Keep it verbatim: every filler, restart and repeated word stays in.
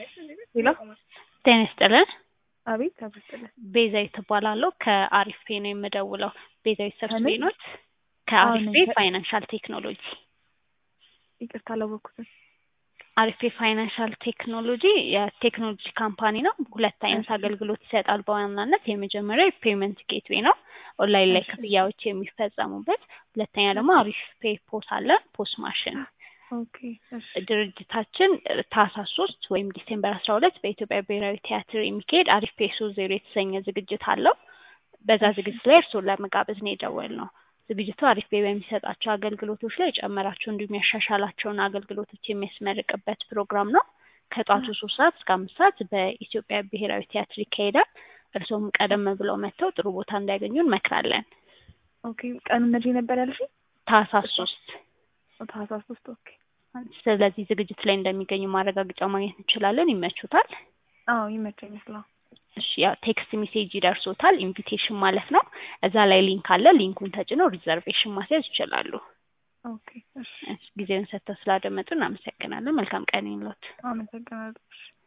ሄሎ ጤና ይስጥልን። አቤት አብስጥልን ቤዛዊት እባላለሁ ከአሪፍ ፔ ነው የምደውለው። ቤዛዊት ሰብስቤ ከምን? ኖት? አዎ ከአሪፍ ነኝ። ፔ ከ- ፋይናንሻል ቴክኖሎጂ። ይቅርታ አላወኩትም። አሪፍ ፔ ፋይናንሻል ቴክኖሎጂ የቴክኖሎጂ ካምፓኒ ነው። ሁለት አይነት እሺ አገልግሎት ይሰጣል በዋናነት። የመጀመሪያው የፔመንት ጌትዌይ ነው፣ ኦንላይን ላይ እሺ ክፍያዎች የሚፈጸሙበት። ሁለተኛ ደግሞ እሺ አሪፍ ፔ ፖስ አለ፣ ፖስ ማሽን። ኦኬ እሺ ድርጅታችን ታህሳስ ሶስት ወይም ዲሴምበር አስራ ሁለት በኢትዮጵያ ብሔራዊ ቲያትር የሚካሄድ አሪፍ ፔ ሶስት ዜሮ የተሰኘ ዝግጅት አለው። በዛ እሺ ዝግጅት ላይ እርስዎን ለመጋበዝ ነው የደወልነው። ዝግጅቱ አሪፍ ፔ በሚሰጣቸው አገልግሎቶች ላይ የጨመራቸው እንዲሁም ያሻሻላቸውን አገልግሎቶች የሚያስመርቅበት ፕሮግራም ነው። ከጧቱ ሶስት ሰዓት እስከ አምስት ሰዓት በኢትዮጵያ ብሔራዊ ቲያትር ይካሄዳል። እርስዎም ቀደም ብለው መጥተው ጥሩ ቦታ እንዲያገኙ እንመክራለን። ኦኬ ቀኑ መቼ ነበር ያልሽኝ? ታህሳስ ሶስት ታህሳስ ሶስት ኦኬ ስለዚህ ዝግጅት ላይ እንደሚገኙ ማረጋገጫ ማግኘት እንችላለን። ይመቹታል? አዎ ይመቸኛል። አዎ እሺ፣ ያው ቴክስት ሜሴጅ ይደርሶታል፣ ኢንቪቴሽን ማለት ነው። እዛ ላይ ሊንክ አለ። ሊንኩን ተጭነው ሪዘርቬሽን ማስያዝ ይችላሉ። ኦኬ እሺ እሺ፣ ጊዜውን ሰጥተው ስላደመጡ እናመሰግናለን። መልካም ቀን ይሁንልዎት። አመሰግናለሁ። እሺ